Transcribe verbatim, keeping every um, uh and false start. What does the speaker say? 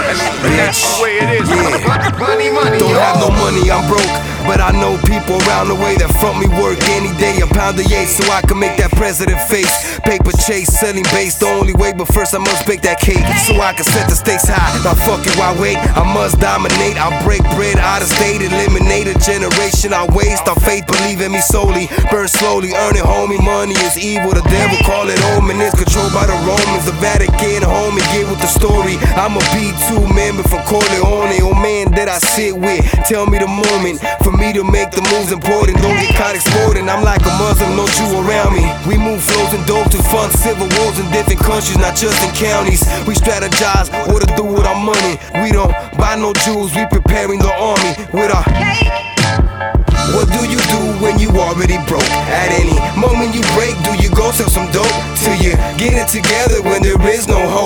And that's the way it is. Yeah. Money, money. Don't have no money, I'm broke. But I know people around the way that front me work any day. A pound of eight so I can make that president face. Paper chase, selling base, the only way. But first I must bake that cake so I can set the stakes high. Now fuck it, why wait? I must dominate. I break bread out of state, eliminate a generation I waste. Our faith, believe in me solely. Burn slowly, earn it, homie. Money is evil, the devil call it omen. It's controlled by the Romans, the Vatican, homie. Get with the story. I'm a B two member from Corleone. Oh man, that I sit with. Tell me the moment for me to make the moves important. Don't get caught exploding. I'm like a Muslim, no Jew around me. We move flows and dope to fund civil wars in different countries, not just in counties. We strategize what to do with our money. We don't buy no jewels, we preparing the army with our. What do you do when you already broke? At any moment you break, do you go sell some dope till you get it together when there is no hope?